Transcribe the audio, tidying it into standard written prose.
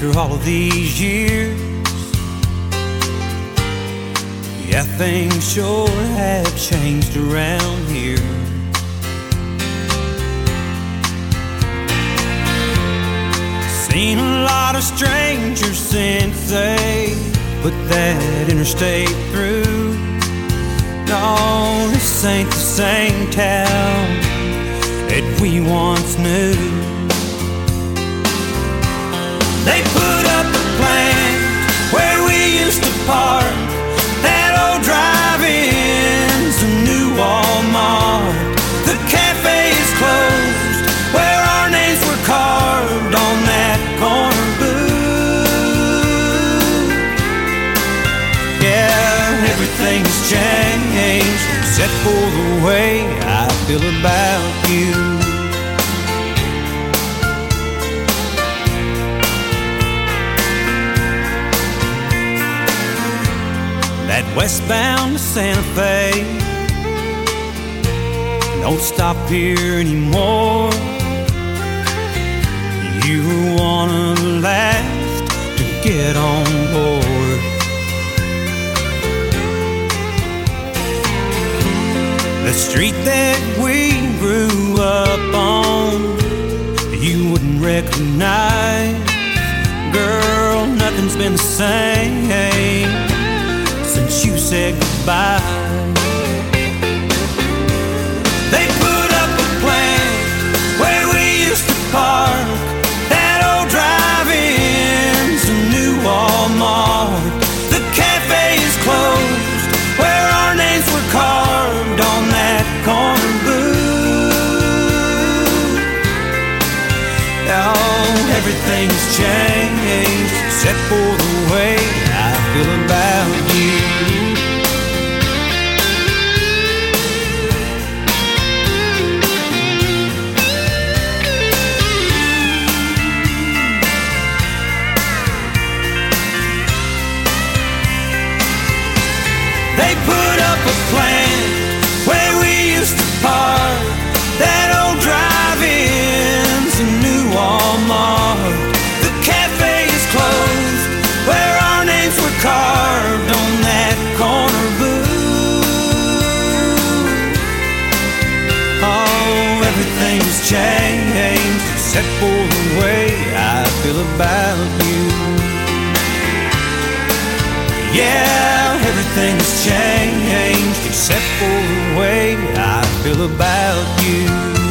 After all of these years, yeah, things sure have changed around here. Seen a lot of strangers since they put that interstate through. No, this ain't the same town that we once knew. They put up a plant where we used to park. That old drive-in's a new Walmart. The cafe is closed where our names were carved on that corner booth. Yeah, everything's changed except for the way I feel about you. That westbound to Santa Fe don't stop here anymore. You were one of the last to get on board. The street that we grew up on, you wouldn't recognize. Girl, nothing's been the same since you said goodbye. They put up a plant where we used to park. That old drive-in's a new Walmart. The cafe is closed where our names were carved on that corner booth. Oh, everything's changed except for the way I feel about you. They put up a plant where we used to park. That old drive-in's a new Walmart. The cafe is closed where our names were carved on that corner booth. Oh, everything's changed except for the way I feel about you. Yeah, everything's changed except for the way I feel about you.